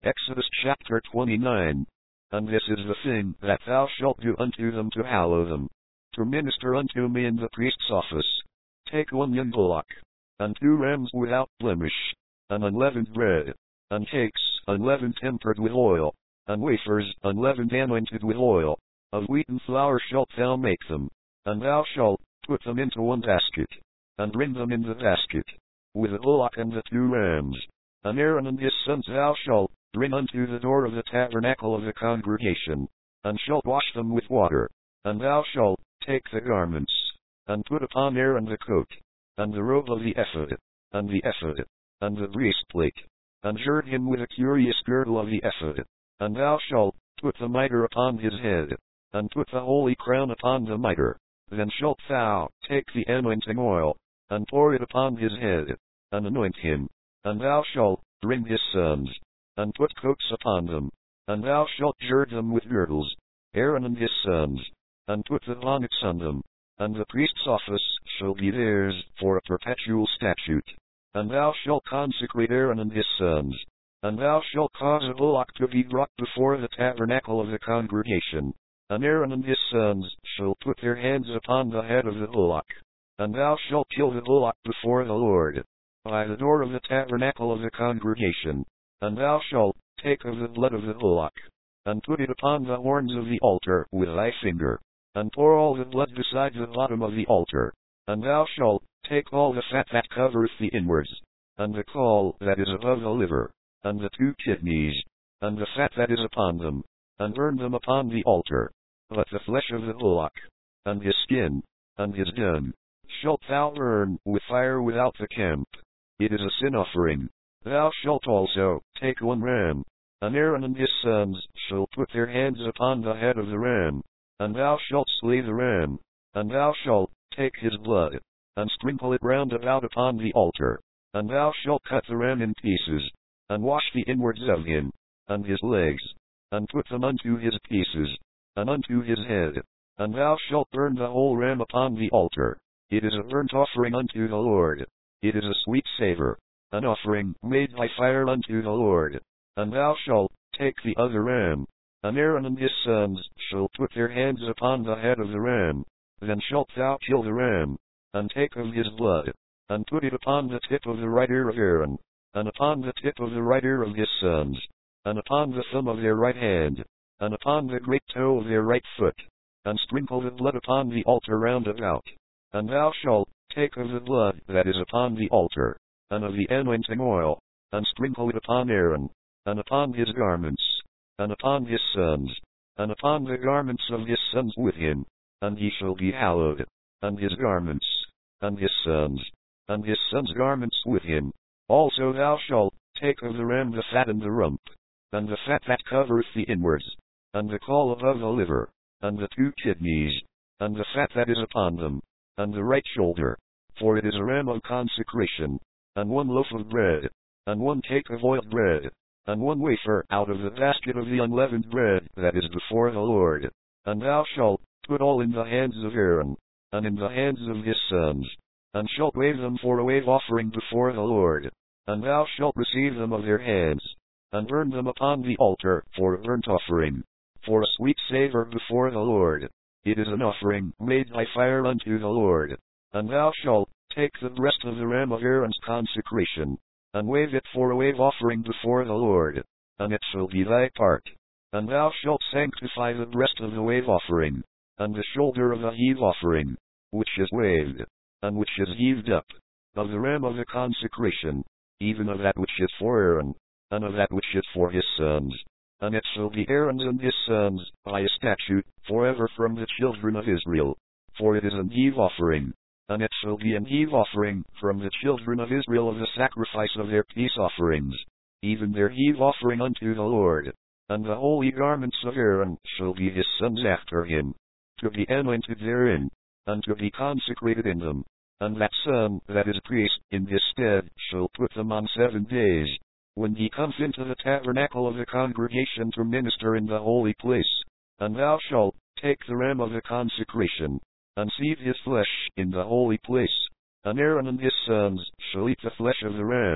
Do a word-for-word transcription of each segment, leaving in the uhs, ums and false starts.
Exodus chapter twenty-nine. And this is the thing that thou shalt do unto them to hallow them, to minister unto me in the priest's office. Take one young bullock, and two rams without blemish, and unleavened bread, and cakes unleavened tempered with oil, and wafers unleavened anointed with oil. Of wheaten flour shalt thou make them, and thou shalt put them into one basket, and bring them in the basket, with the bullock and the two rams. And Aaron and his sons thou shalt bring unto the door of the tabernacle of the congregation, and shalt wash them with water. And thou shalt take the garments, and put upon Aaron the coat, and the robe of the ephod, and the ephod, and the breastplate, and gird him with a curious girdle of the ephod. And thou shalt put the mitre upon his head, and put the holy crown upon the mitre. Then shalt thou take the anointing oil, and pour it upon his head, and anoint him. And thou shalt bring his sons, and put coats upon them, and thou shalt gird them with girdles, Aaron and his sons, and put the onyx on them. And the priest's office shall be theirs for a perpetual statute. And thou shalt consecrate Aaron and his sons, and thou shalt cause a bullock to be brought before the tabernacle of the congregation. And Aaron and his sons shall put their hands upon the head of the bullock, and thou shalt kill the bullock before the Lord, by the door of the tabernacle of the congregation. And thou shalt take of the blood of the bullock, and put it upon the horns of the altar with thy finger, and pour all the blood beside the bottom of the altar. And thou shalt take all the fat that covereth the inwards, and the caul that is above the liver, and the two kidneys, and the fat that is upon them, and burn them upon the altar. But the flesh of the bullock, and his skin, and his dung, shalt thou burn with fire without the camp. It is a sin offering. Thou shalt also take one ram, and Aaron and his sons shall put their hands upon the head of the ram, and thou shalt slay the ram, and thou shalt take his blood, and sprinkle it round about upon the altar. And thou shalt cut the ram in pieces, and wash the inwards of him, and his legs, and put them unto his pieces, and unto his head. And thou shalt burn the whole ram upon the altar. It is a burnt offering unto the Lord. It is a sweet savor, an offering made by fire unto the Lord. And thou shalt take the other ram, and Aaron and his sons shall put their hands upon the head of the ram. Then shalt thou kill the ram, and take of his blood, and put it upon the tip of the right ear of Aaron, and upon the tip of the right ear of his sons, and upon the thumb of their right hand, and upon the great toe of their right foot, and sprinkle the blood upon the altar round about. And thou shalt take of the blood that is upon the altar, and of the anointing oil, and sprinkle it upon Aaron, and upon his garments, and upon his sons, and upon the garments of his sons with him, and he shall be hallowed, and his garments, and his sons, and his sons' garments with him. Also thou shalt take of the ram the fat and the rump, and the fat that covereth the inwards, and the caul above the liver, and the two kidneys, and the fat that is upon them, and the right shoulder, for it is a ram of consecration, and one loaf of bread, and one cake of oiled bread, and one wafer out of the basket of the unleavened bread that is before the Lord. And thou shalt put all in the hands of Aaron, and in the hands of his sons, and shalt wave them for a wave offering before the Lord. And thou shalt receive them of their hands, and burn them upon the altar for a burnt offering, for a sweet savor before the Lord. It is an offering made by fire unto the Lord. And thou shalt take the breast of the ram of Aaron's consecration, and wave it for a wave offering before the Lord, and it shall be thy part. And thou shalt sanctify the breast of the wave offering, and the shoulder of the heave offering, which is waved, and which is heaved up, of the ram of the consecration, even of that which is for Aaron, and of that which is for his sons. And it shall be Aaron's and his sons, by a statute, forever from the children of Israel. For it is an heave offering, and it shall be an heave offering from the children of Israel of the sacrifice of their peace offerings, even their heave offering unto the Lord. And the holy garments of Aaron shall be his sons after him, to be anointed therein, and to be consecrated in them. And that son that is priest in his stead shall put them on seven days, when he comes into the tabernacle of the congregation to minister in the holy place. And thou shalt take the ram of the consecration, and seethe his flesh in the holy place. And Aaron and his sons shall eat the flesh of the ram,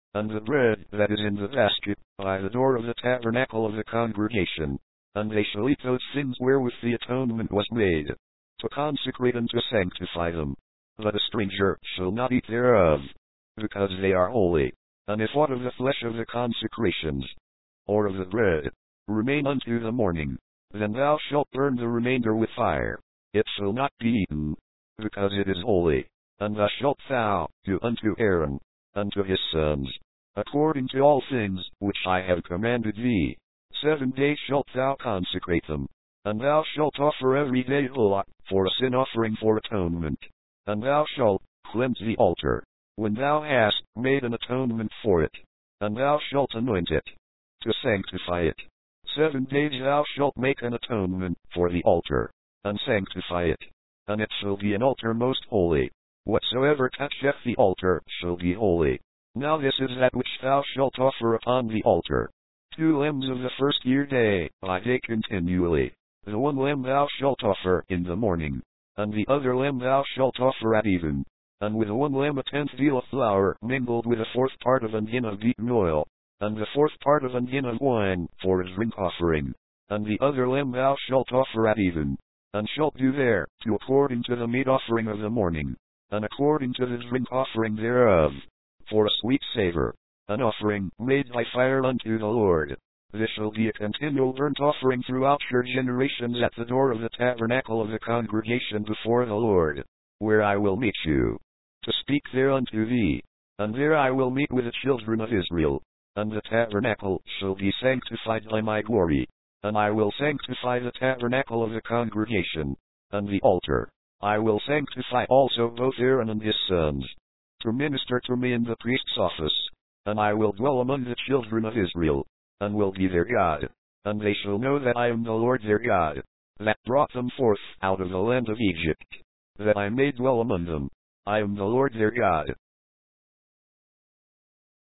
and the bread that is in the basket, by the door of the tabernacle of the congregation. And they shall eat those things wherewith the atonement was made, to consecrate and to sanctify them. But a stranger shall not eat thereof, because they are holy. And if aught of the flesh of the consecrations, or of the bread, remain unto the morning, then thou shalt burn the remainder with fire. It shall not be eaten, because it is holy. And thus shalt thou do unto Aaron, and to his sons, according to all things which I have commanded thee. Seven days shalt thou consecrate them, and thou shalt offer every day bullock for a sin offering for atonement. And thou shalt cleanse the altar, when thou hast made an atonement for it, and thou shalt anoint it, to sanctify it. Seven days thou shalt make an atonement for the altar, and sanctify it, and it shall be an altar most holy. Whatsoever toucheth the altar shall be holy. Now this is that which thou shalt offer upon the altar. Two lambs of the first year day by day continually. The one lamb thou shalt offer in the morning, and the other lamb thou shalt offer at even. And with one lamb a tenth deal of flour mingled with a fourth part of an hin of beaten oil, and the fourth part of an hin of wine for a drink offering. And the other lamb thou shalt offer at even, and shalt do there, to according to the meat offering of the morning, and according to the drink offering thereof, for a sweet savor, an offering made by fire unto the Lord. This shall be a continual burnt offering throughout your generations at the door of the tabernacle of the congregation before the Lord, where I will meet you, to speak there unto thee. And there I will meet with the children of Israel, and the tabernacle shall be sanctified by my glory. And I will sanctify the tabernacle of the congregation, and the altar. I will sanctify also both Aaron and his sons, to minister to me in the priest's office. And I will dwell among the children of Israel, and will be their God. And they shall know that I am the Lord their God, that brought them forth out of the land of Egypt, that I may dwell among them. I am the Lord their God.